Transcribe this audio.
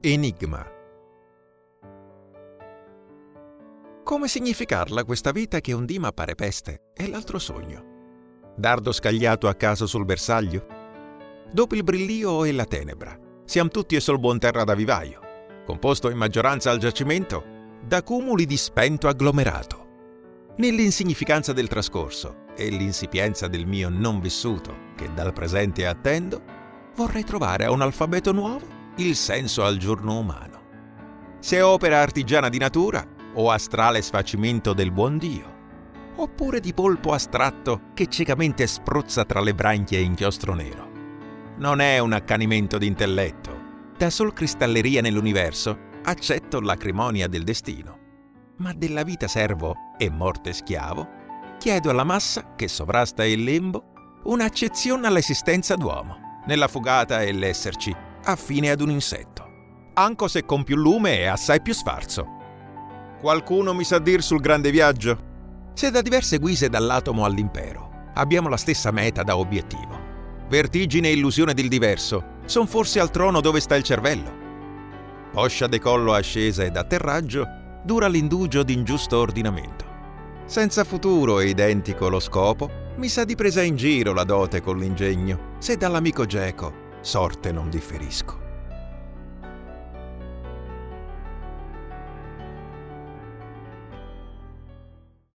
Enigma. Come significarla questa vita che un dì m'appare peste e l'altro sogno? Dardo scagliato a caso sul bersaglio? Dopo il brillio e la tenebra, siam tutti e sol buon terra da vivaio, composto in maggioranza al giacimento da cumuli di spento agglomerato. Nell'insignificanza del trascorso e l'insipienza del mio non vissuto, che dal presente attendo, vorrei trovare a un alfabeto nuovo il senso al giorno umano. Se opera artigiana di natura o astrale sfacimento del buon Dio, oppure di polpo astratto che ciecamente spruzza tra le branchie inchiostro nero. Non è un accanimento d'intelletto. Da sol cristalleria nell'universo accetto l'acrimonia del destino. Ma della vita servo e morte schiavo, chiedo alla massa che sovrasta il lembo un'accezione all'esistenza d'uomo, nella fugata e l'esserci, affine ad un insetto, anco se con più lume e assai più sfarzo. Qualcuno mi sa dir sul grande viaggio? Se da diverse guise dall'atomo all'impero abbiamo la stessa meta da obiettivo, vertigine e illusione del diverso, son forse al trono dove sta il cervello? Poscia decollo ascesa ed atterraggio dura l'indugio d'ingiusto ordinamento. Senza futuro e identico lo scopo, mi sa di presa in giro la dote con l'ingegno, se dall'amico geco sorte non differisco.